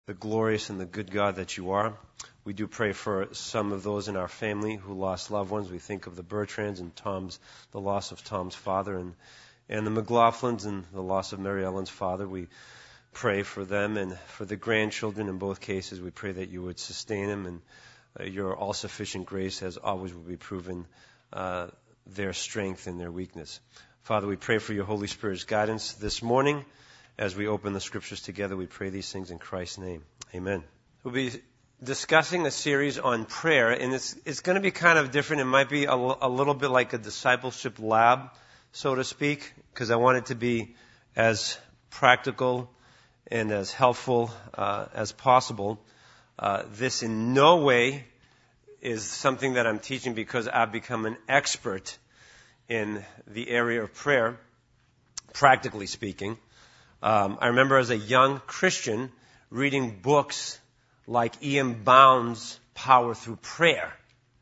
the glorious and the good God that you are. We do pray for some of those in our family who lost loved ones. We think of the Bertrands and the loss of Tom's father, and the McLaughlins and the loss of Mary Ellen's father. We pray for them and for the grandchildren in both cases. We pray that you would sustain them, and your all-sufficient grace, as always, will be proven their strength and their weakness. Father, we pray for your Holy Spirit's guidance this morning. As we open the Scriptures together, we pray these things in Christ's name. Amen. We'll be discussing a series on prayer, and it's going to be kind of different. It might be a little bit like a discipleship lab, so to speak, because I want it to be as practical and as helpful as possible. This in no way is something that I'm teaching because I've become an expert in the area of prayer, practically speaking. I remember as a young Christian reading books like E.M. Bound's Power Through Prayer.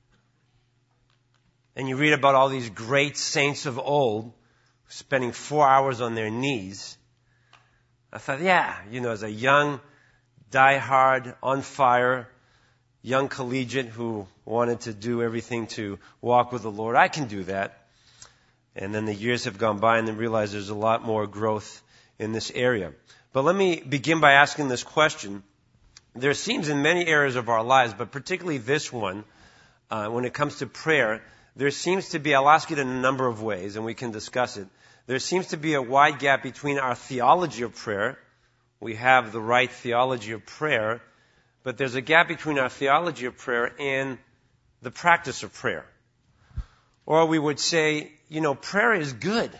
And you read about all these great saints of old spending 4 hours on their knees. I thought, as a young, die-hard, on fire, young collegiate who wanted to do everything to walk with the Lord, I can do that. And then the years have gone by and I realized there's a lot more growth in this area. But let me begin by asking this question. There seems in many areas of our lives, but particularly this one, when it comes to prayer, there seems to be, I'll ask it in a number of ways and we can discuss it. There seems to be a wide gap between our theology of prayer. We have the right theology of prayer, but there's a gap between our theology of prayer and the practice of prayer. Or we would say, prayer is good,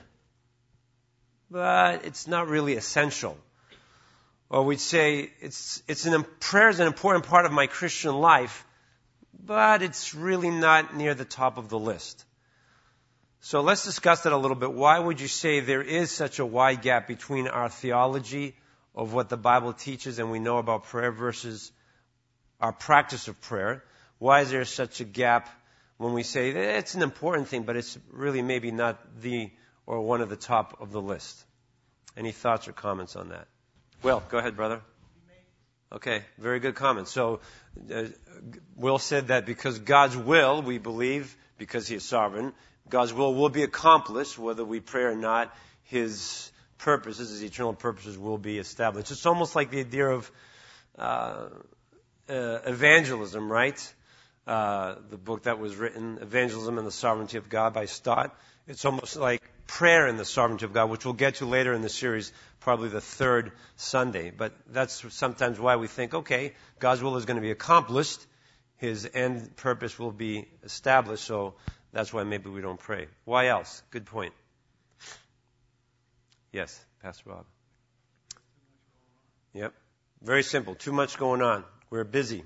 but it's not really essential. Or we'd say prayer is an important part of my Christian life, but it's really not near the top of the list. So let's discuss that a little bit. Why would you say there is such a wide gap between our theology of what the Bible teaches and we know about prayer versus our practice of prayer? Why is there such a gap when we say it's an important thing, but it's really maybe not or one of the top of the list? Any thoughts or comments on that? Will, go ahead, brother. Okay, very good comment. So, Will said that because God's will, we believe, because He is sovereign, God's will be accomplished, whether we pray or not. His purposes, His eternal purposes, will be established. It's almost like the idea of evangelism, right? The book that was written, Evangelism and the Sovereignty of God by Stott. It's almost like prayer and the sovereignty of God, which we'll get to later in the series, probably the third Sunday. But that's sometimes why we think, okay, God's will is going to be accomplished. His end purpose will be established. So that's why maybe we don't pray. Why else? Good point. Yes, Pastor Bob. Yep. Very simple. Too much going on. We're busy.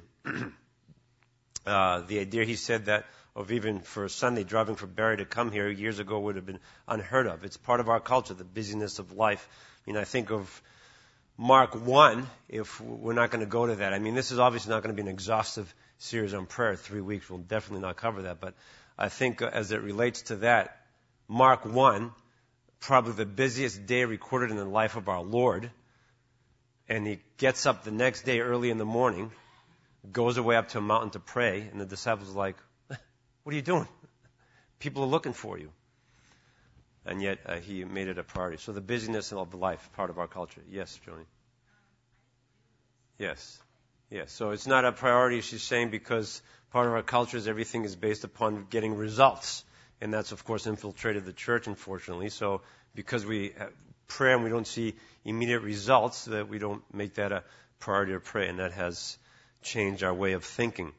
The idea, he said, that of even for Sunday driving from Barrie to come here years ago would have been unheard of. It's part of our culture, the busyness of life. I think of Mark 1, if we're not going to go to that. This is obviously not going to be an exhaustive series on prayer. 3 weeks will definitely not cover that. But I think as it relates to that, Mark 1, probably the busiest day recorded in the life of our Lord. And he gets up the next day early in the morning, goes away up to a mountain to pray, and the disciples are like, what are you doing? People are looking for you. And yet he made it a priority. So the busyness of life, part of our culture. Yes, Joni? Yes. So it's not a priority, she's saying, because part of our culture is everything is based upon getting results. And that's, of course, infiltrated the church, unfortunately. So because we pray and we don't see immediate results, that we don't make that a priority to pray. And that has changed our way of thinking.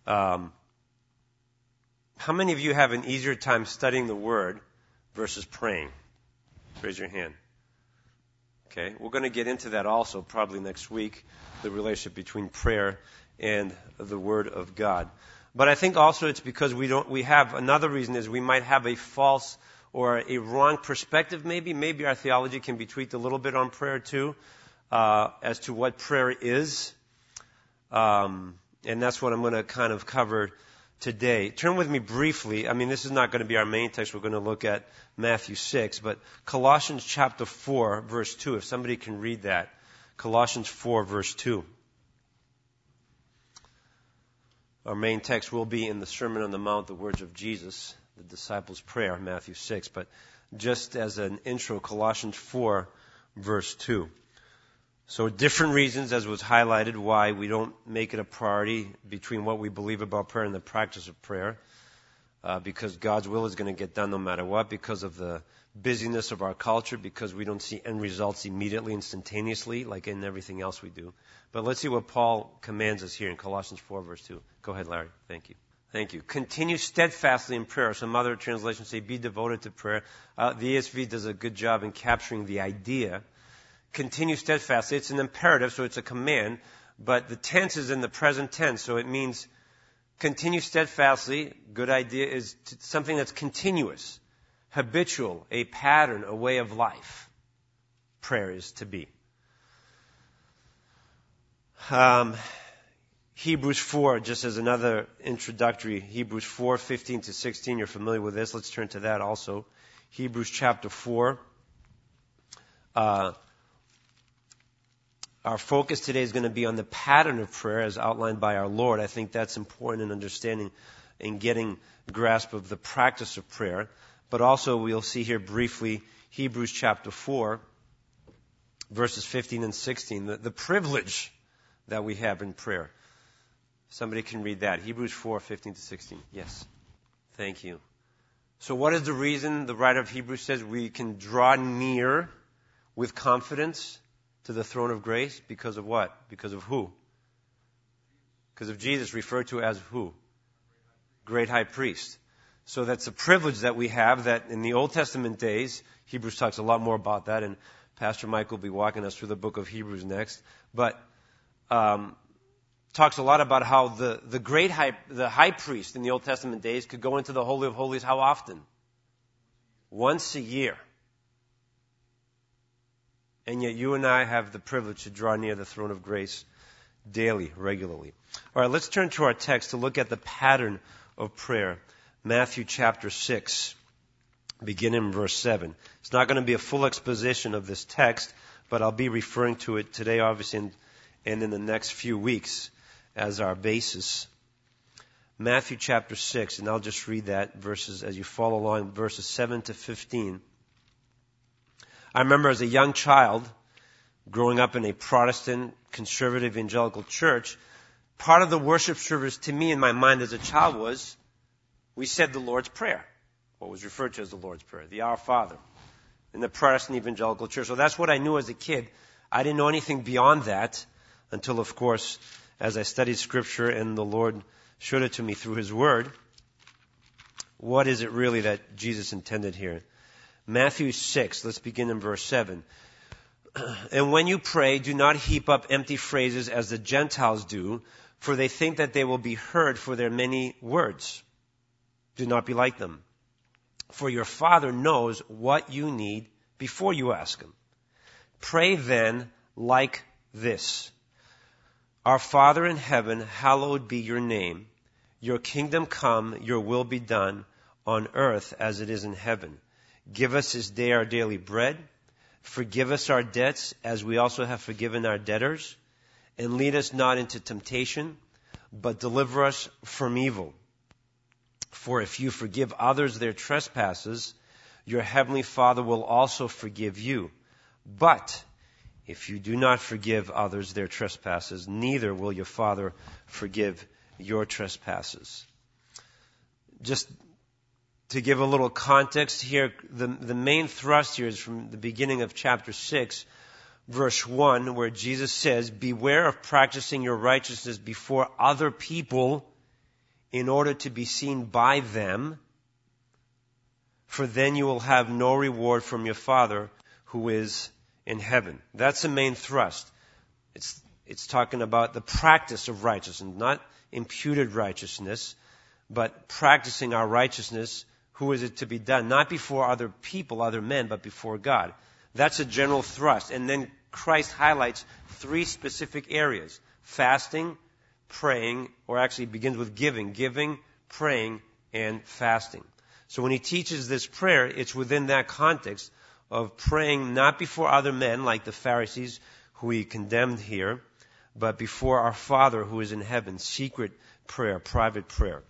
How many of you have an easier time studying the Word versus praying? Raise your hand. Okay, we're going to get into that also probably next week, the relationship between prayer and the Word of God. But I think also it's because we have another reason is we might have a false or a wrong perspective maybe. Maybe our theology can be tweaked a little bit on prayer too, as to what prayer is. And that's what I'm going to kind of cover today. Turn with me briefly. This is not going to be our main text. We're going to look at Matthew 6, but Colossians chapter 4, verse 2. If somebody can read that. Colossians 4, verse 2. Our main text will be in the Sermon on the Mount, the words of Jesus, the disciples' prayer, Matthew 6. But just as an intro, Colossians 4, verse 2. So different reasons, as was highlighted, why we don't make it a priority between what we believe about prayer and the practice of prayer. Because God's will is going to get done no matter what, because of the busyness of our culture, because we don't see end results immediately, instantaneously, like in everything else we do. But let's see what Paul commands us here in Colossians 4, verse 2. Go ahead, Larry. Thank you. Thank you. Continue steadfastly in prayer. Some other translations say be devoted to prayer. The ESV does a good job in capturing the idea. Continue steadfastly. It's an imperative, so it's a command, but the tense is in the present tense, so it means continue steadfastly. Good idea is something that's continuous, habitual, a pattern, a way of life. Prayer is to be. Hebrews 4, just as another introductory, Hebrews 4, 15 to 16, you're familiar with this. Let's turn to that also. Hebrews chapter 4. Our focus today is going to be on the pattern of prayer as outlined by our Lord. I think that's important in understanding and getting grasp of the practice of prayer. But also we'll see here briefly Hebrews chapter 4, verses 15 and 16, the privilege that we have in prayer. Somebody can read that. Hebrews 4, 15 to 16. Yes. Thank you. So what is the reason the writer of Hebrews says we can draw near with confidence to the throne of grace? Because of what? Because of who? Because of Jesus, referred to as who? Great high priest. So that's a privilege that we have, that in the Old Testament days, Hebrews talks a lot more about that, and Pastor Mike will be walking us through the book of Hebrews next. But talks a lot about how the high priest in the Old Testament days could go into the Holy of Holies how often? Once a year. And yet you and I have the privilege to draw near the throne of grace daily, regularly. All right, let's turn to our text to look at the pattern of prayer. Matthew chapter 6, beginning in verse 7. It's not going to be a full exposition of this text, but I'll be referring to it today, obviously, and in the next few weeks as our basis. Matthew chapter 6, and I'll just read that verses as you follow along, verses 7 to 15. I remember as a young child, growing up in a Protestant, conservative, evangelical church, part of the worship service to me in my mind as a child was, we said the Lord's Prayer, what was referred to as the Lord's Prayer, the Our Father, in the Protestant evangelical church. So that's what I knew as a kid. I didn't know anything beyond that until, of course, as I studied Scripture and the Lord showed it to me through His Word. What is it really that Jesus intended here? Matthew 6, let's begin in verse 7. And when you pray, do not heap up empty phrases as the Gentiles do, for they think that they will be heard for their many words. Do not be like them. For your Father knows what you need before you ask Him. Pray then like this. Our Father in heaven, hallowed be your name. Your kingdom come, your will be done on earth as it is in heaven. Give us this day our daily bread. Forgive us our debts as we also have forgiven our debtors. And lead us not into temptation, but deliver us from evil. For if you forgive others their trespasses, your heavenly Father will also forgive you. But if you do not forgive others their trespasses, neither will your Father forgive your trespasses. Just to give a little context here, the main thrust here is from the beginning of chapter 6, verse 1, where Jesus says, beware of practicing your righteousness before other people in order to be seen by them, for then you will have no reward from your Father who is in heaven. That's the main thrust. It's talking about the practice of righteousness, not imputed righteousness, but practicing our righteousness. Who is it to be done? Not before other people, other men, but before God. That's a general thrust. And then Christ highlights 3 specific areas. Fasting, praying, or actually begins with giving. Giving, praying, and fasting. So when he teaches this prayer, it's within that context of praying not before other men, like the Pharisees who he condemned here, but before our Father who is in heaven, secret prayer, private prayer.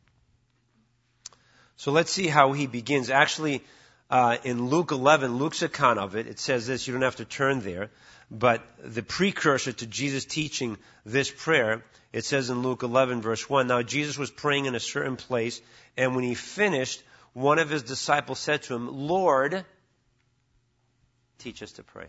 So let's see how he begins. Actually, in Luke 11, Luke's account of it, it says this, you don't have to turn there, but the precursor to Jesus teaching this prayer, it says in Luke 11 verse 1, now Jesus was praying in a certain place, and when he finished, one of his disciples said to him, Lord, teach us to pray.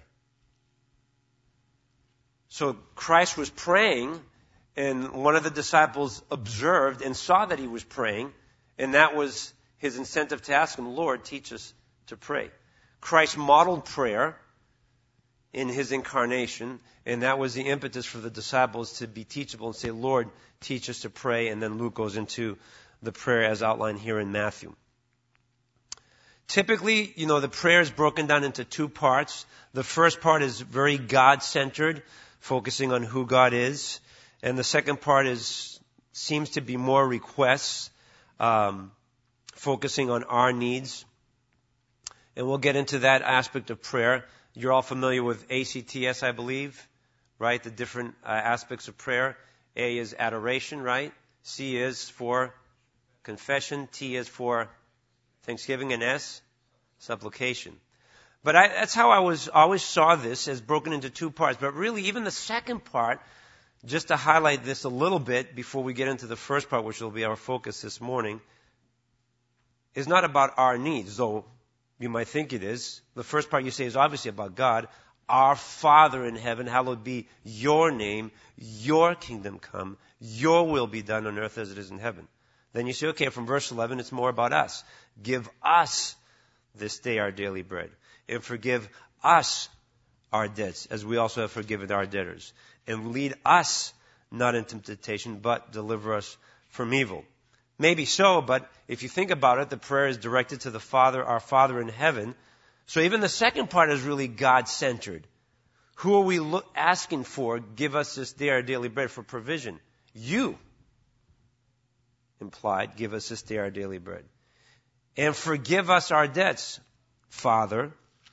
So Christ was praying, and one of the disciples observed and saw that he was praying, and that was his incentive to ask him, Lord, teach us to pray. Christ modeled prayer in his incarnation, and that was the impetus for the disciples to be teachable and say, Lord, teach us to pray. And then Luke goes into the prayer as outlined here in Matthew. Typically, the prayer is broken down into two parts. The first part is very God-centered, focusing on who God is. And the second part seems to be more requests, focusing on our needs. And we'll get into that aspect of prayer. You're all familiar with ACTS, I believe, right? The different aspects of prayer. A is adoration, right? C is for confession. T is for thanksgiving. And S, supplication. But that's how I always saw this, as broken into two parts. But really, even the second part, just to highlight this a little bit before we get into the first part, which will be our focus this morning, is not about our needs, though you might think it is. The first part you say is obviously about God. Our Father in heaven, hallowed be your name, your kingdom come, your will be done on earth as it is in heaven. Then you say, okay, from verse 11, it's more about us. Give us this day our daily bread, and forgive us our debts, as we also have forgiven our debtors. And lead us not into temptation, but deliver us from evil. Maybe so, but if you think about it, the prayer is directed to the Father, our Father in heaven. So even the second part is really God-centered. Who are we asking for? Give us this day our daily bread, for provision. You, implied, give us this day our daily bread. And forgive us our debts, Father.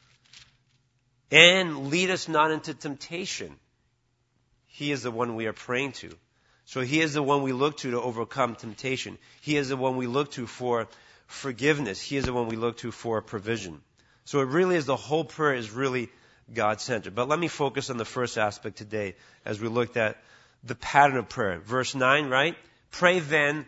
And lead us not into temptation. He is the one we are praying to. So he is the one we look to overcome temptation. He is the one we look to for forgiveness. He is the one we look to for provision. So it really is, the whole prayer is really God-centered. But let me focus on the first aspect today as we looked at the pattern of prayer. Verse 9, right? Pray then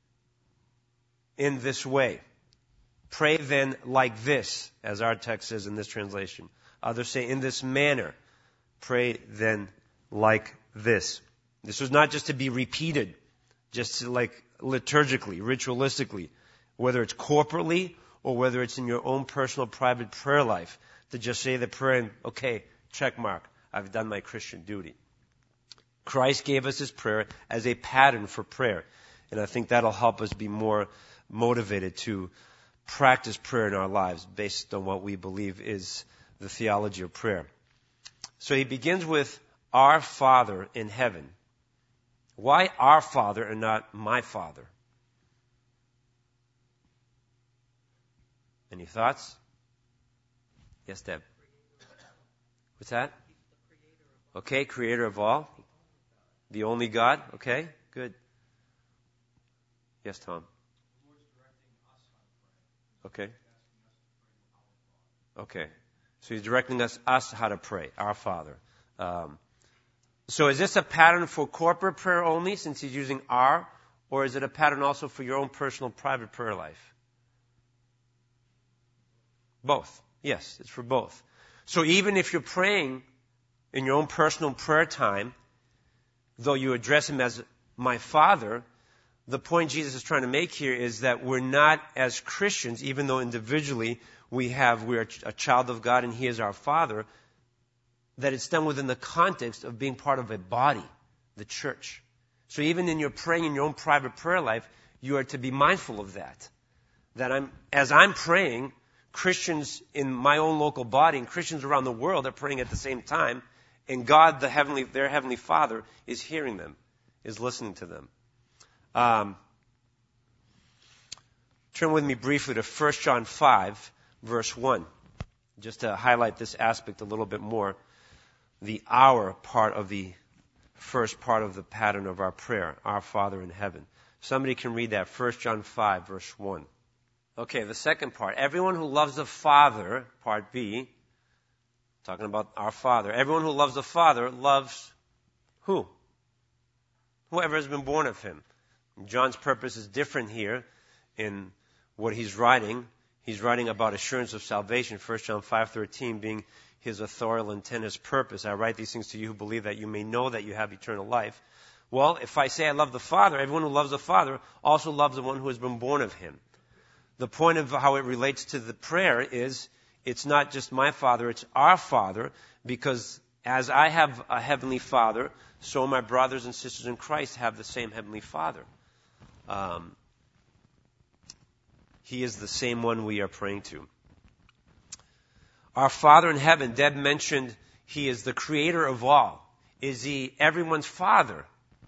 in this way. Pray then like this, as our text says in this translation. Others say in this manner. Pray then like this. This was not just to be repeated, just to like liturgically, ritualistically, whether it's corporately or whether it's in your own personal private prayer life, to just say the prayer and, okay, check mark, I've done my Christian duty. Christ gave us his prayer as a pattern for prayer. And I think that'll help us be more motivated to practice prayer in our lives based on what we believe is the theology of prayer. So he begins with our Father in heaven. Why our Father and not my Father? Any thoughts? Yes, Deb. What's that? Okay, creator of all. The only God. Okay, good. Yes, Tom. Okay. Okay. So he's directing us how to pray, our Father. So is this a pattern for corporate prayer only, since he's using our, or is it a pattern also for your own personal private prayer life? Both. Yes, it's for both. So even if you're praying in your own personal prayer time, though you address him as my Father, the point Jesus is trying to make here is that we're not, as Christians, even though individually we're a child of God and he is our Father, that it's done within the context of being part of a body, the church. So even in your praying in your own private prayer life, you are to be mindful of that. That as I'm praying, Christians in my own local body and Christians around the world are praying at the same time, and God, their Heavenly Father, is hearing them, is listening to them. Turn with me briefly to 1 John 5, verse 1, just to highlight this aspect a little bit more. The our part of the first part of the pattern of our prayer, our Father in heaven. Somebody can read that, 1 John 5, verse 1. Okay, the second part. Everyone who loves the Father, part B, talking about our Father. Everyone who loves the Father loves who? Whoever has been born of him. John's purpose is different here in what he's writing. He's writing about assurance of salvation, 1 John 5:13 being his authorial intent, his purpose. I write these things to you who believe that you may know that you have eternal life. Well, if I say I love the Father, everyone who loves the Father also loves the one who has been born of him. The point of how it relates to the prayer is it's not just my Father, it's our Father, because as I have a heavenly Father, so my brothers and sisters in Christ have the same heavenly Father. He is the same one we are praying to. Our Father in heaven, Deb mentioned he is the creator of all. Is he everyone's Father?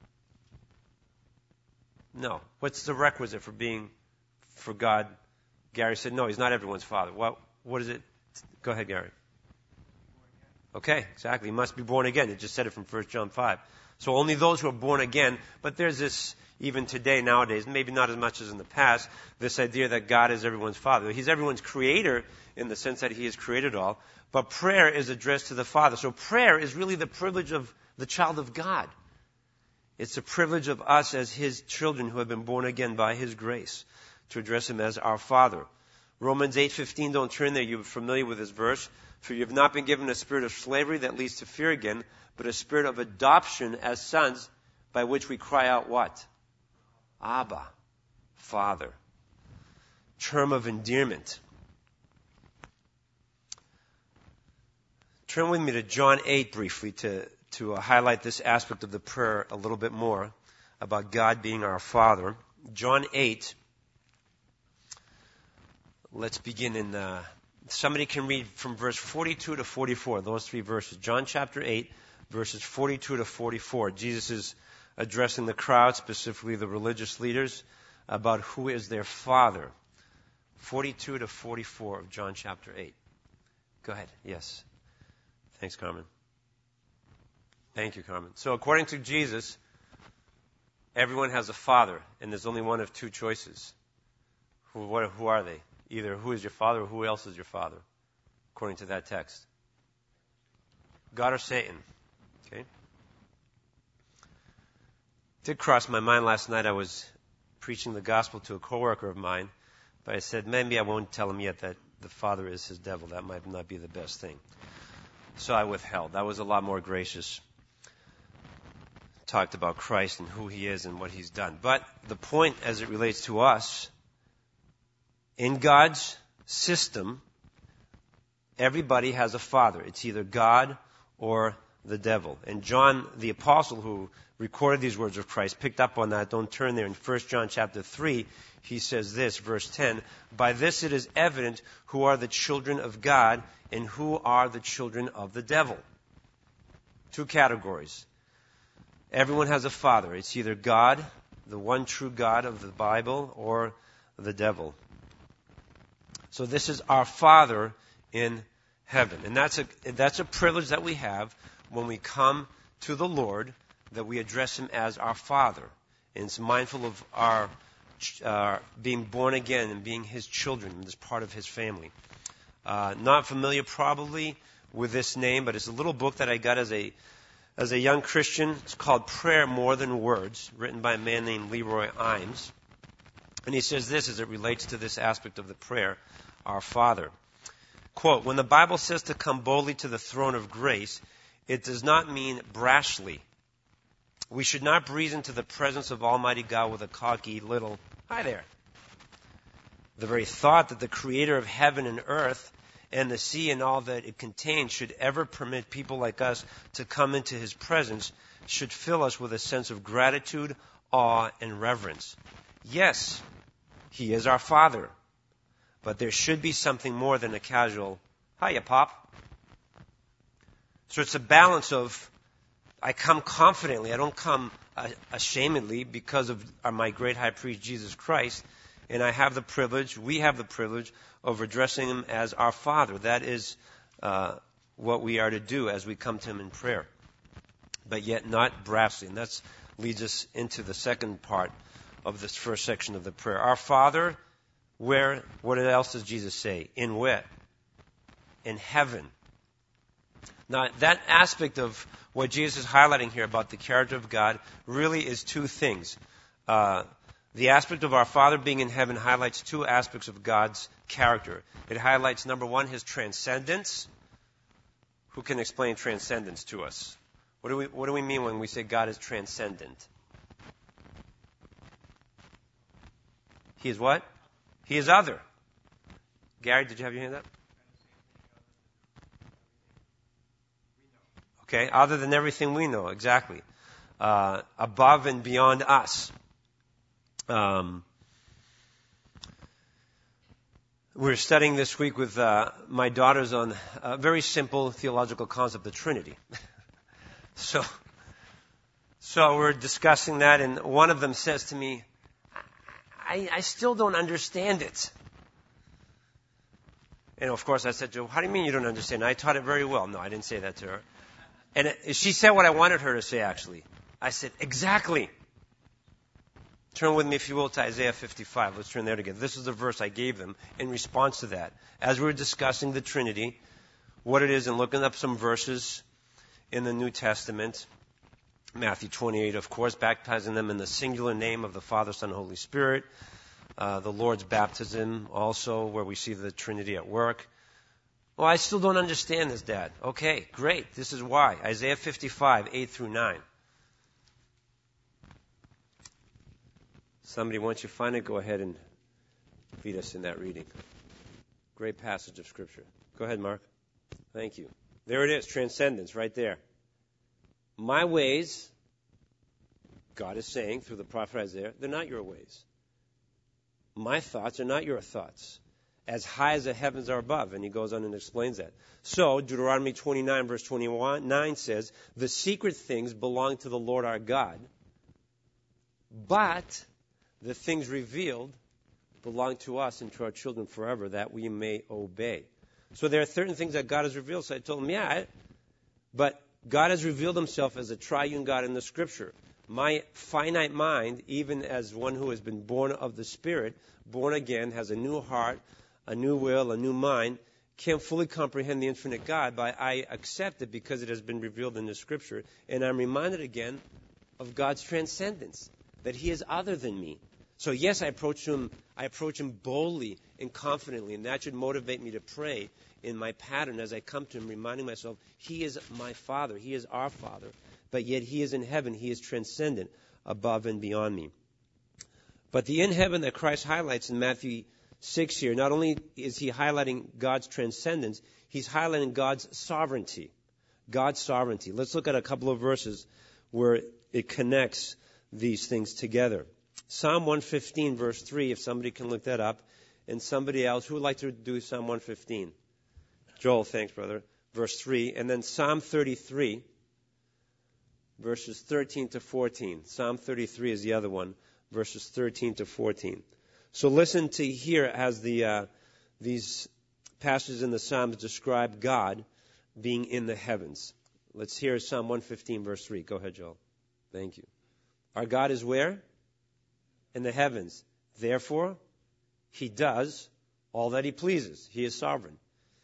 No. What's the requisite for God? Gary said, no, he's not everyone's Father. What is it? Go ahead, Gary. Okay, exactly. He must be born again. It just said it from 1 John 5. So only those who are born again, but there's this, even today, nowadays, maybe not as much as in the past, this idea that God is everyone's Father. He's everyone's creator in the sense that he has created all, but prayer is addressed to the Father. So prayer is really the privilege of the child of God. It's the privilege of us as his children who have been born again by his grace to address him as our Father. Romans 8:15, don't turn there, you're familiar with this verse. For you have not been given a spirit of slavery that leads to fear again, but a spirit of adoption as sons, by which we cry out what? Abba, Father. Term of endearment. Turn with me to John 8 briefly to highlight this aspect of the prayer a little bit more about God being our Father. John 8. Let's begin in, somebody can read from verse 42 to 44, those three verses. John chapter 8, verses 42 to 44. Jesus is addressing the crowd, specifically the religious leaders, about who is their Father. 42 to 44 of John chapter 8. Go ahead. Yes. Thanks, Carmen. Thank you, Carmen. So according to Jesus, everyone has a father, and there's only one of two choices. Who are they? Either who is your father or who else is your father, according to that text. God or Satan. Okay? It did cross my mind last night. I was preaching the gospel to a coworker of mine, but I said, maybe I won't tell him yet that the father is his devil. That might not be the best thing. So I withheld. I was a lot more gracious. Talked about Christ and who he is and what he's done. But the point as it relates to us, in God's system, everybody has a father. It's either God or the devil. And John, the apostle who recorded these words of Christ, picked up on that. Don't turn there. In 1 John chapter 3, he says this, verse 10, by this it is evident who are the children of God and who are the children of the devil. Two categories. Everyone has a father. It's either God, the one true God of the Bible, or the devil. So this is our Father in heaven. And that's a privilege that we have when we come to the Lord, that we address him as our Father. And it's mindful of our being born again and being his children and as part of his family. Not familiar probably with this name, but it's a little book that I got as a young Christian. It's called Prayer More Than Words, written by a man named Leroy Imes. And he says this as it relates to this aspect of the prayer, our Father. Quote, when the Bible says to come boldly to the throne of grace, it does not mean brashly. We should not breeze into the presence of Almighty God with a cocky little, hi there. The very thought that the creator of heaven and earth and the sea and all that it contains should ever permit people like us to come into his presence should fill us with a sense of gratitude, awe, and reverence. Yes, he is our Father, but there should be something more than a casual, hiya, Pop. So it's a balance of, I come confidently, I don't come ashamedly because of my great high priest, Jesus Christ, and I have the privilege, we have the privilege of addressing him as our Father. That is what we are to do as we come to him in prayer. but yet not brassly. And that leads us into the second part of this first section of the prayer. Our Father, where, what else does Jesus say? In where? In heaven. Now, that aspect of what Jesus is highlighting here about the character of God really is two things. The aspect of our Father being in heaven highlights two aspects of God's character. It highlights, number one, His transcendence. Who can explain transcendence to us? What do we mean when we say God is transcendent? He is what? He is other. Gary, did you have your hand up? Okay, other than everything we know, exactly. Above and beyond us. We're studying this week with my daughters on a very simple theological concept, the Trinity. So we're discussing that, and one of them says to me, I still don't understand it. And of course I said to her, how do you mean you don't understand? I taught it very well. No, I didn't say that to her. And she said what I wanted her to say, actually. I said, exactly. Turn with me, if you will, to Isaiah 55. Let's turn there together. This is the verse I gave them in response to that. As we were discussing the Trinity, what it is, and looking up some verses in the New Testament, Matthew 28, of course, baptizing them in the singular name of the Father, Son, and Holy Spirit. The Lord's baptism, also, where we see the Trinity at work. Well, I still don't understand this, Dad. Okay, great. This is why. Isaiah 55, 8 through 9. Somebody, once you find it, go ahead and lead us in that reading. Great passage of Scripture. Go ahead, Mark. Thank you. There it is, transcendence, right there. My ways, God is saying through the prophet Isaiah, they're not your ways. My thoughts are not your thoughts. As high as the heavens are above. And he goes on and explains that. So, Deuteronomy 29, verse 29 says, the secret things belong to the Lord our God, but the things revealed belong to us and to our children forever, that we may obey. So there are certain things that God has revealed. So I told him, but God has revealed himself as a triune God in the Scripture. My finite mind, even as one who has been born of the Spirit, born again, has a new heart, a new will, a new mind, can't fully comprehend the infinite God, but I accept it because it has been revealed in the Scripture. And I'm reminded again of God's transcendence, that He is other than me. So yes, I approach Him boldly and confidently, and that should motivate me to pray in my pattern as I come to Him, reminding myself, He is my Father, He is our Father, but yet He is in heaven, He is transcendent, above and beyond me. But the in heaven that Christ highlights in Matthew 6 here, not only is He highlighting God's transcendence, He's highlighting God's sovereignty. God's sovereignty. Let's look at a couple of verses where it connects these things together. Psalm 115, verse 3, if somebody can look that up. And somebody else, who would like to do Psalm 115? Joel, thanks, brother. Verse 3. And then Psalm 33, verses 13 to 14. Psalm 33 is the other one, verses 13 to 14. So listen to here as these passages in the Psalms describe God being in the heavens. Let's hear Psalm 115, verse 3. Go ahead, Joel. Thank you. Our God is where? In the heavens. Therefore, He does all that He pleases. He is sovereign.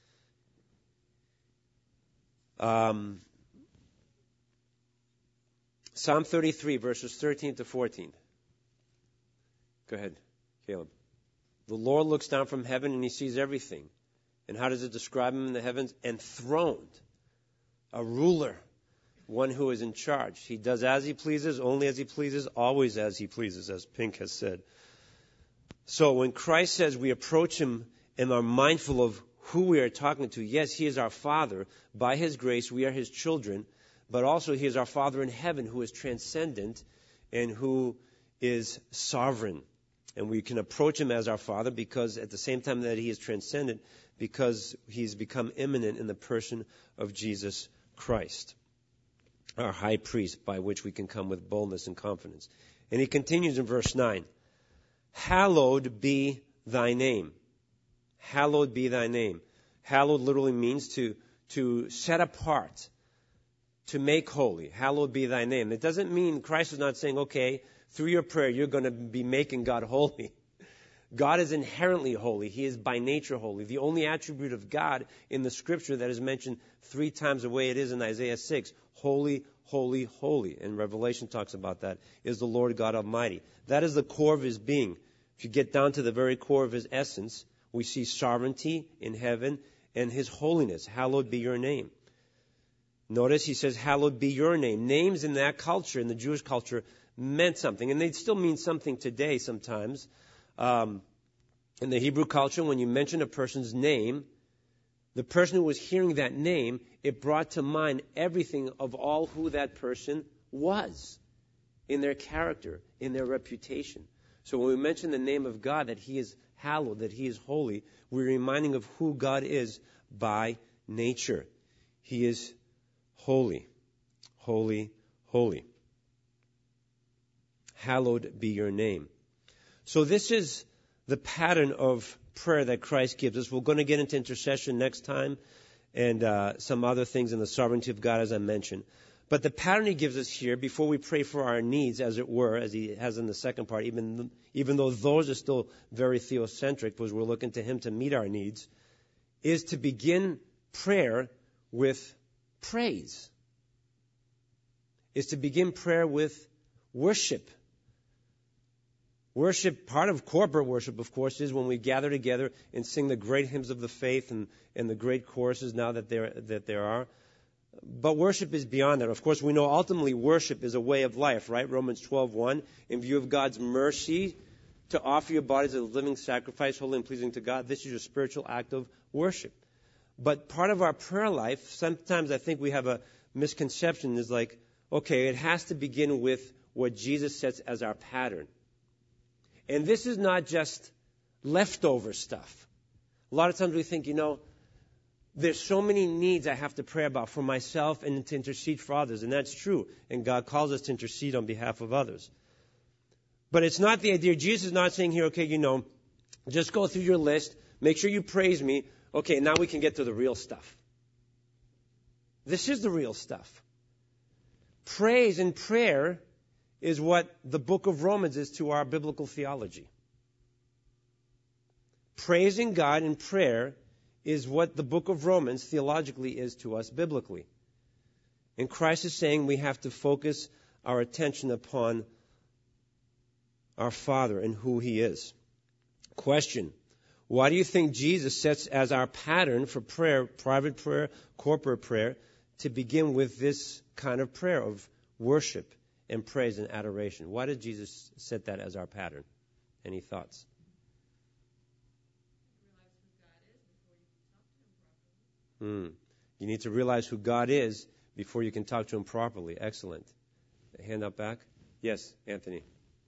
Psalm 33, verses 13 to 14. Go ahead, Caleb. The Lord looks down from heaven and He sees everything. And how does it describe Him in the heavens? Enthroned. A ruler. One who is in charge. He does as He pleases, only as He pleases, always as He pleases, as Pink has said. So when Christ says we approach Him and are mindful of who we are talking to, yes, He is our Father. By His grace, we are His children. But also He is our Father in heaven who is transcendent and who is sovereign. And we can approach Him as our Father because at the same time that He is transcendent, because He's become immanent in the person of Jesus Christ, our high priest, by which we can come with boldness and confidence. And he continues in verse 9. Hallowed be thy name. Hallowed be thy name. Hallowed literally means to set apart, to make holy. Hallowed be thy name. It doesn't mean Christ is not saying, okay, through your prayer, you're going to be making God holy. God is inherently holy. He is by nature holy. The only attribute of God in the Scripture that is mentioned 3 times the way it is in Isaiah 6, holy, holy, holy, and Revelation talks about that, is the Lord God Almighty. That is the core of His being. If you get down to the very core of His essence, we see sovereignty in heaven and His holiness. Hallowed be your name. Notice He says, hallowed be your name. Names in that culture, in the Jewish culture, meant something, and they still mean something today sometimes. In the Hebrew culture, when you mention a person's name, the person who was hearing that name, it brought to mind everything of all who that person was in their character, in their reputation. So when we mention the name of God, that He is hallowed, that He is holy, we're reminding of who God is by nature. He is holy, holy, holy. Hallowed be your name. So this is the pattern of prayer that Christ gives us. We're going to get into intercession next time and some other things in the sovereignty of God, as I mentioned. But the pattern He gives us here, before we pray for our needs, as it were, as He has in the second part, even though those are still very theocentric, because we're looking to Him to meet our needs, is to begin prayer with praise. Is to begin prayer with worship. Worship, part of corporate worship, of course, is when we gather together and sing the great hymns of the faith and the great choruses now that there are. But worship is beyond that. Of course, we know ultimately worship is a way of life, right? Romans 12:1, in view of God's mercy, to offer your bodies as a living sacrifice, holy and pleasing to God. This is your spiritual act of worship. But part of our prayer life, sometimes I think we have a misconception, is like, okay, it has to begin with what Jesus sets as our pattern. And this is not just leftover stuff. A lot of times we think, there's so many needs I have to pray about for myself and to intercede for others. And that's true. And God calls us to intercede on behalf of others. But it's not the idea. Jesus is not saying here, okay, just go through your list. Make sure you praise me. Okay, now we can get to the real stuff. This is the real stuff. Praise and prayer is what the book of Romans is to our biblical theology. Praising God in prayer is what the book of Romans theologically is to us biblically. And Christ is saying we have to focus our attention upon our Father and who He is. Question: why do you think Jesus sets as our pattern for prayer, private prayer, corporate prayer, to begin with this kind of prayer of worship and praise and adoration? Why did Jesus set that as our pattern? Any thoughts? You need to realize who God is before you can talk to Him properly. Excellent. Hand up back. Yes, Anthony.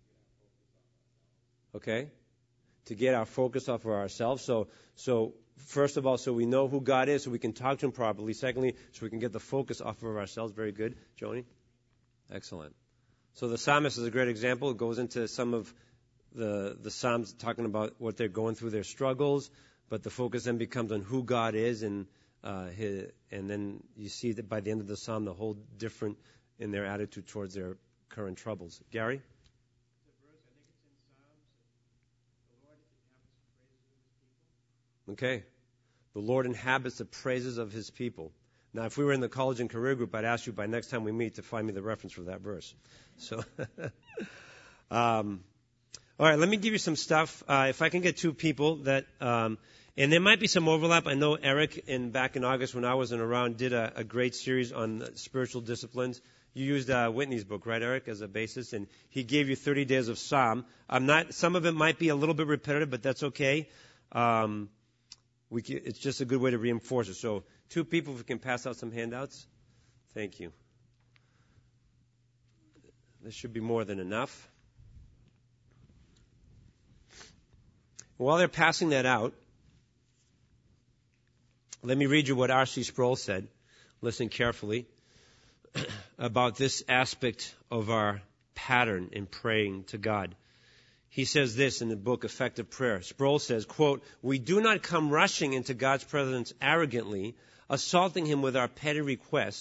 Okay. To get our focus off of ourselves. So first of all, so we know who God is, so we can talk to Him properly. Secondly, so we can get the focus off of ourselves. Very good. Joni? Excellent. So the psalmist is a great example. It goes into some of the psalms talking about what they're going through, their struggles, but the focus then becomes on who God is, and then you see that by the end of the psalm, the whole different in their attitude towards their current troubles. Gary? Okay. The Lord inhabits the praises of His people. Now, if we were in the college and career group, I'd ask you by next time we meet to find me the reference for that verse. So, all right, let me give you some stuff. If I can get 2 people that, and there might be some overlap. I know Eric, back in August when I wasn't around, did a great series on spiritual disciplines. You used Whitney's book, right, Eric, as a basis, and he gave you 30 days of Psalm. Some of it might be a little bit repetitive, but that's okay. It's just a good way to reinforce it. So 2 people, if we can pass out some handouts. Thank you. This should be more than enough. While they're passing that out, let me read you what R.C. Sproul said. Listen carefully about this aspect of our pattern in praying to God. He says this in the book Effective Prayer. Sproul says, quote, "We do not come rushing into God's presence arrogantly, assaulting Him with our petty requests.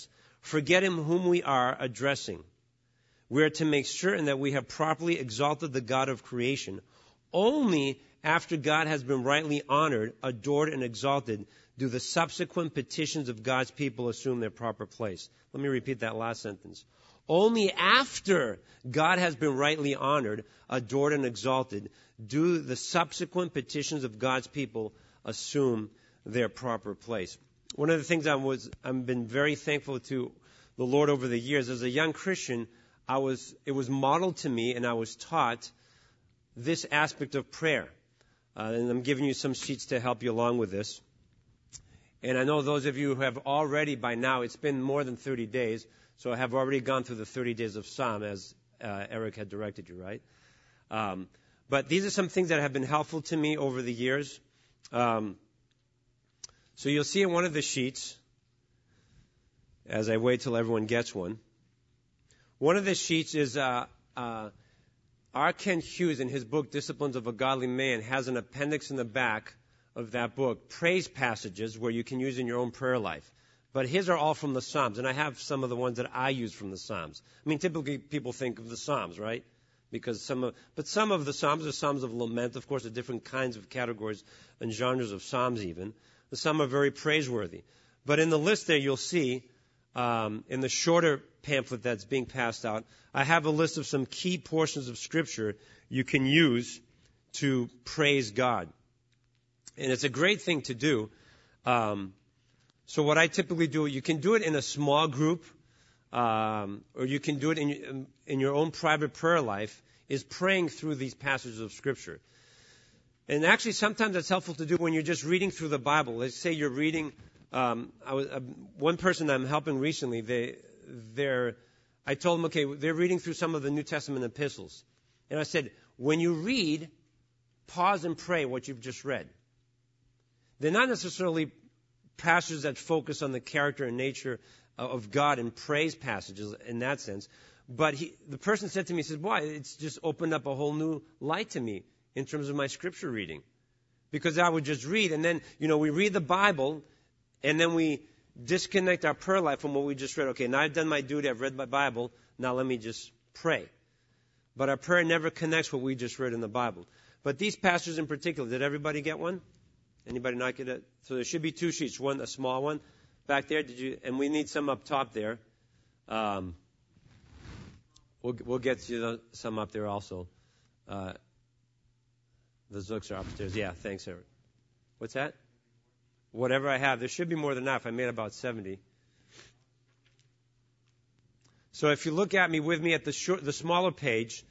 forgetting whom we are addressing. We are to make certain that we have properly exalted the God of creation. Only after God has been rightly honored, adored, and exalted do the subsequent petitions of God's people assume their proper place. Let me repeat that last sentence. Only after God has been rightly honored, adored, and exalted do the subsequent petitions of God's people assume their proper place. One of the things I've been very thankful to the Lord over the years, as a young Christian, it was modeled to me and I was taught this aspect of prayer. And I'm giving you some sheets to help you along with this. And I know those of you who have already, by now, it's been more than 30 days, so I have already gone through the 30 days of Psalm, as Eric had directed you, right? But these are some things that have been helpful to me over the years. So you'll see in one of the sheets, as I wait till everyone gets one, one of the sheets is R. Kent Hughes, in his book, Disciplines of a Godly Man, has an appendix in the back of that book, praise passages where you can use in your own prayer life. But his are all from the Psalms, and I have some of the ones that I use from the Psalms. I mean, typically people think of the Psalms, right? Because some of the Psalms are Psalms of lament. Of course, there are different kinds of categories and genres of Psalms even. Some are very praiseworthy. But in the list there, you'll see, in the shorter pamphlet that's being passed out, I have a list of some key portions of Scripture you can use to praise God. And it's a great thing to do. So what I typically do, you can do it in a small group, or you can do it in your own private prayer life, is praying through these passages of Scripture. And actually, sometimes it's helpful to do when you're just reading through the Bible. Let's say you're reading. One person I'm helping recently, I told them, okay, they're reading through some of the New Testament epistles. And I said, when you read, pause and pray what you've just read. They're not necessarily passages that focus on the character and nature of God and praise passages in that sense. But the person said to me, he said, why? It's just opened up a whole new light to me in terms of my Scripture reading. Because I would just read, and then, we read the Bible, and then we disconnect our prayer life from what we just read. Okay, now I've done my duty, I've read my Bible, now let me just pray. But our prayer never connects what we just read in the Bible. But these passages in particular, did everybody get one? Anybody not get it? So there should be two sheets, one, a small one back there. And we need some up top there. We'll get you some up there also. The Zooks are upstairs. Yeah, thanks, Eric. What's that? Whatever I have. There should be more than enough. I made about 70. So if you look at me with me at the smaller page,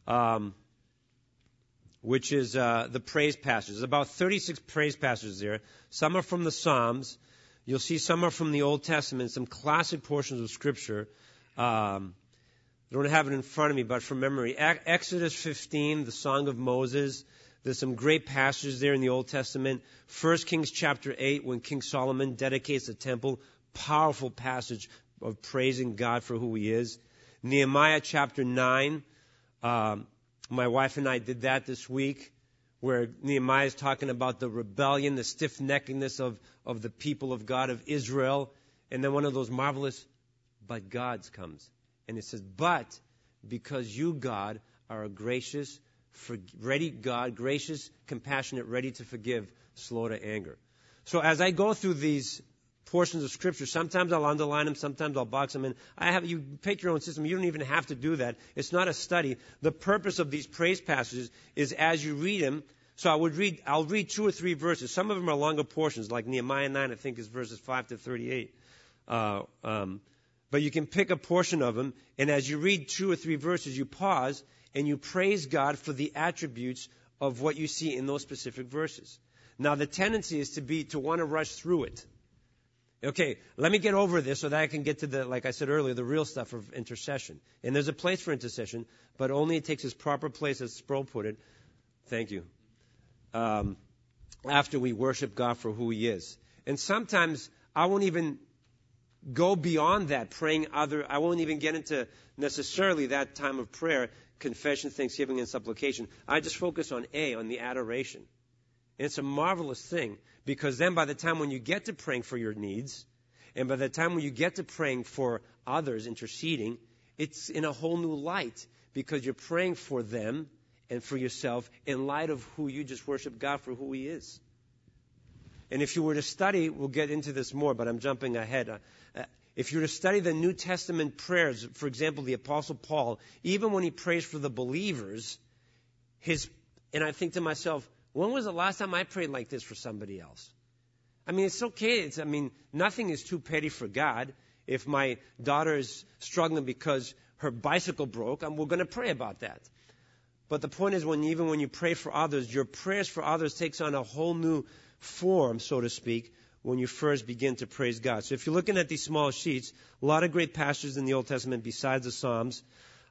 which is the praise passages. There's about 36 praise passages there. Some are from the Psalms. You'll see some are from the Old Testament, some classic portions of Scripture. I don't have it in front of me, but from memory. Exodus 15, the Song of Moses. There's some great passages there in the Old Testament. 1 Kings chapter 8, when King Solomon dedicates the temple. Powerful passage of praising God for who He is. Nehemiah chapter 9. My wife and I did that this week, where Nehemiah is talking about the rebellion, the stiff-neckedness of the people of God, of Israel. And then one of those marvelous, but God's comes. And it says, but because you, God, are a gracious, gracious, compassionate, ready to forgive, slow to anger. So as I go through these portions of Scripture, sometimes I'll underline them, sometimes I'll box them in. You pick your own system. You don't even have to do that. It's not a study. The purpose of these praise passages is as you read them. So I'll read 2 or 3 verses. Some of them are longer portions, like Nehemiah 9, I think is verses 5 to 38. But you can pick a portion of them, and as you read 2 or 3 verses, you pause and you praise God for the attributes of what you see in those specific verses. Now, the tendency is to want to rush through it. Okay, let me get over this so that I can get to like I said earlier, the real stuff of intercession. And there's a place for intercession, but only it takes its proper place, as Sproul put it. Thank you. After we worship God for who He is. And sometimes I won't even go beyond that, I won't even get into necessarily that time of prayer, confession, thanksgiving, and supplication. I just focus on the adoration. And it's a marvelous thing, because then by the time when you get to praying for your needs, And by the time when you get to praying for others, interceding, it's in a whole new light because you're praying for them and for yourself in light of who you just worship God for who He is. And if you were to study, we'll get into this more, but I'm jumping ahead. If you were to study the New Testament prayers, for example, the Apostle Paul, even when he prays for the believers, and I think to myself, when was the last time I prayed like this for somebody else? I mean, it's okay. Nothing is too petty for God. If my daughter is struggling because her bicycle broke, we're going to pray about that. But the point is, even when you pray for others, your prayers for others takes on a whole new form, so to speak, when you first begin to praise God. So if you're looking at these small sheets, a lot of great passages in the Old Testament besides the Psalms.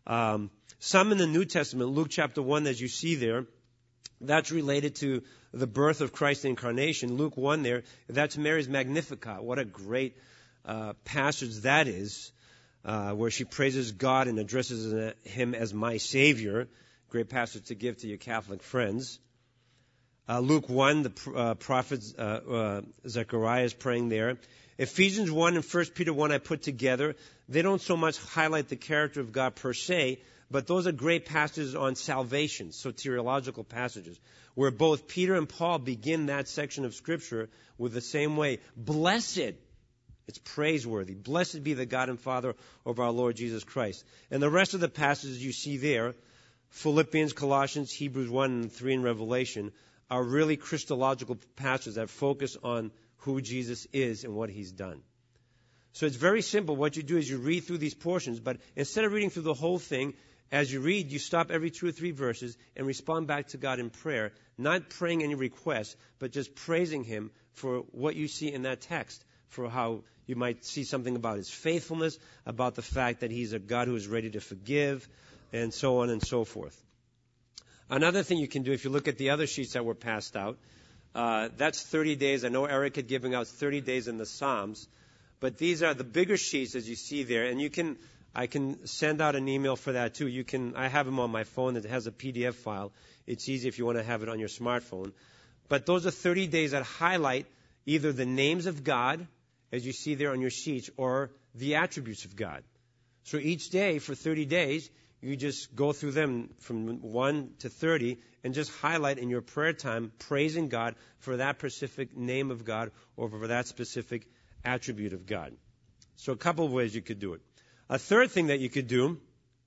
Some in the New Testament, Luke chapter 1, as you see there, that's related to the birth of Christ's incarnation. Luke 1 there, that's Mary's Magnificat. What a great passage that is, where she praises God and addresses Him as my Savior. Great passage to give to your Catholic friends. Luke 1, the prophet Zechariah is praying there. Ephesians 1 and 1 Peter 1 I put together. They don't so much highlight the character of God per se, but those are great passages on salvation, soteriological passages, where both Peter and Paul begin that section of Scripture with the same way. Blessed, it's praiseworthy. Blessed be the God and Father of our Lord Jesus Christ. And the rest of the passages you see there, Philippians, Colossians, Hebrews 1 and 3 and Revelation, are really Christological passages that focus on who Jesus is and what He's done. So it's very simple. What you do is you read through these portions, but instead of reading through the whole thing, as you read, you stop every 2 or 3 verses and respond back to God in prayer, not praying any requests, but just praising Him for what you see in that text, for how you might see something about His faithfulness, about the fact that He's a God who is ready to forgive, and so on and so forth. Another thing you can do, if you look at the other sheets that were passed out, that's 30 days. I know Eric had given out 30 days in the Psalms, but these are the bigger sheets as you see there, and I can send out an email for that too. I have them on my phone. It has a PDF file. It's easy if you want to have it on your smartphone. But those are 30 days that highlight either the names of God, as you see there on your sheets, or the attributes of God. So each day for 30 days, you just go through them from 1 to 30 and just highlight in your prayer time praising God for that specific name of God or for that specific attribute of God. So a couple of ways you could do it. A third thing that you could do,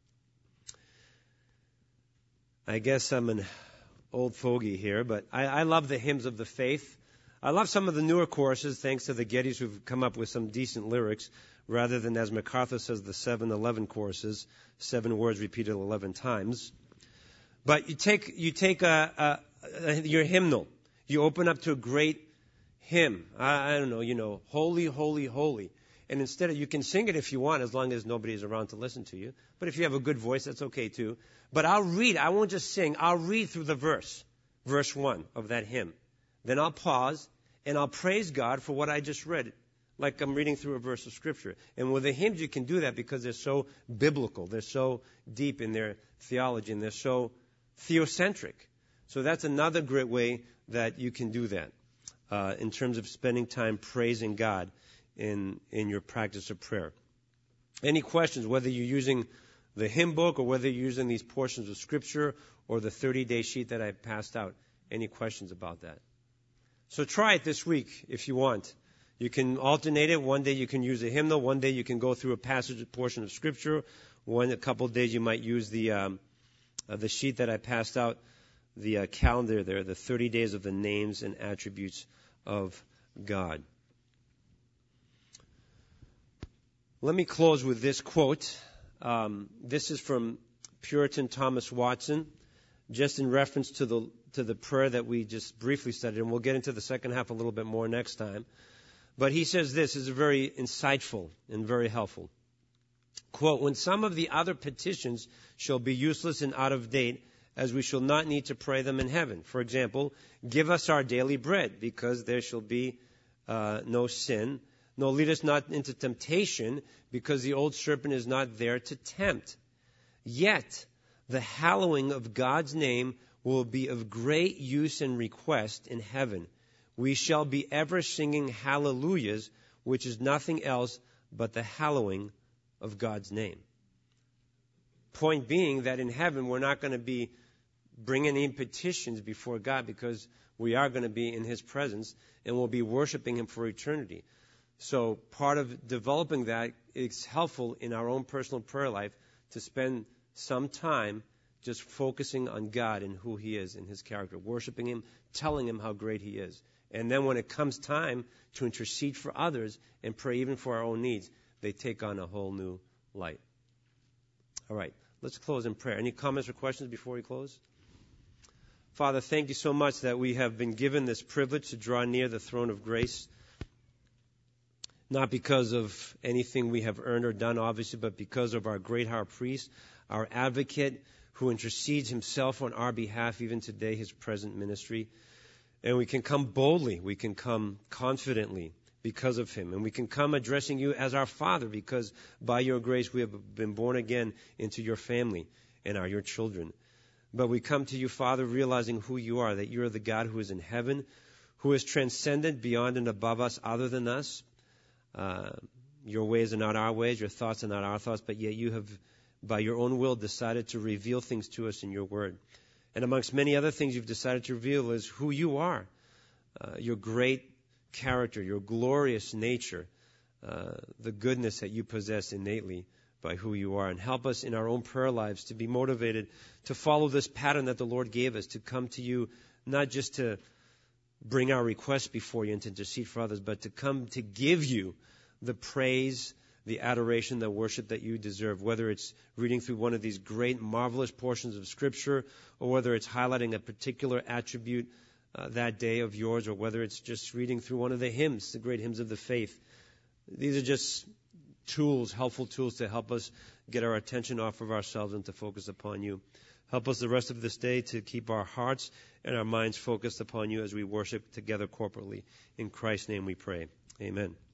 I guess I'm an old fogey here, but I love the hymns of the faith. I love some of the newer choruses, thanks to the Gettys who've come up with some decent lyrics, rather than, as MacArthur says, the 7-11 choruses, 7 words repeated 11 times. But you take your hymnal. You open up to a great hymn. I don't know, holy, holy, holy. And instead of, you can sing it if you want, as long as nobody is around to listen to you. But if you have a good voice, that's okay too. But I won't just sing, I'll read through the verse 1 of that hymn. Then I'll pause and I'll praise God for what I just read, like I'm reading through a verse of Scripture. And with the hymns, you can do that because they're so biblical. They're so deep in their theology and they're so theocentric. So that's another great way that you can do that in terms of spending time praising God in your practice of prayer. Any questions, whether you're using the hymn book or whether you're using these portions of Scripture or the 30-day sheet that I passed out? Any questions about that? So try it this week if you want. You can alternate it. One day you can use a hymnal. One day you can go through a portion of Scripture. A couple of days you might use the sheet that I passed out, the calendar there, the 30 days of the names and attributes of God. Let me close with this quote. This is from Puritan Thomas Watson, just in reference to the prayer that we just briefly studied, and we'll get into the second half a little bit more next time. But he says this is very insightful and very helpful. Quote, when some of the other petitions shall be useless and out of date, as we shall not need to pray them in heaven. For example, give us our daily bread, because there shall be no sin. Nor lead us not into temptation, because the old serpent is not there to tempt. Yet the hallowing of God's name will be of great use and request in heaven. We shall be ever singing hallelujahs which is nothing else but the hallowing of God's name. Point being that in heaven we're not going to be bringing in petitions before God, because we are going to be in His presence and we'll be worshiping Him for eternity. So part of developing that is helpful in our own personal prayer life to spend some time just focusing on God and who He is and His character, worshiping Him, telling Him how great He is. And then when it comes time to intercede for others and pray even for our own needs, they take on a whole new light. All right, let's close in prayer. Any comments or questions before we close? Father, thank you so much that we have been given this privilege to draw near the throne of grace, not because of anything we have earned or done, obviously, but because of our great high priest, our advocate, who intercedes himself on our behalf, even today, his present ministry. And we can come boldly, we can come confidently because of him. And we can come addressing you as our Father, because by your grace we have been born again into your family and are your children. But we come to you, Father, realizing who you are, that you are the God who is in heaven, who is transcendent beyond and above us, other than us. Your ways are not our ways, your thoughts are not our thoughts, but yet you have, by your own will, decided to reveal things to us in your word. And amongst many other things you've decided to reveal is who you are, your great character, your glorious nature, the goodness that you possess innately by who you are. And help us in our own prayer lives to be motivated to follow this pattern that the Lord gave us, to come to you not just to bring our requests before you and to intercede for others, but to come to give you the praise, the adoration, the worship that you deserve, whether it's reading through one of these great, marvelous portions of Scripture, or whether it's highlighting a particular attribute that day of yours, or whether it's just reading through one of the hymns, the great hymns of the faith. These are just tools, helpful tools to help us get our attention off of ourselves and to focus upon you. Help us the rest of this day to keep our hearts and our minds focused upon you as we worship together corporately. In Christ's name we pray. Amen.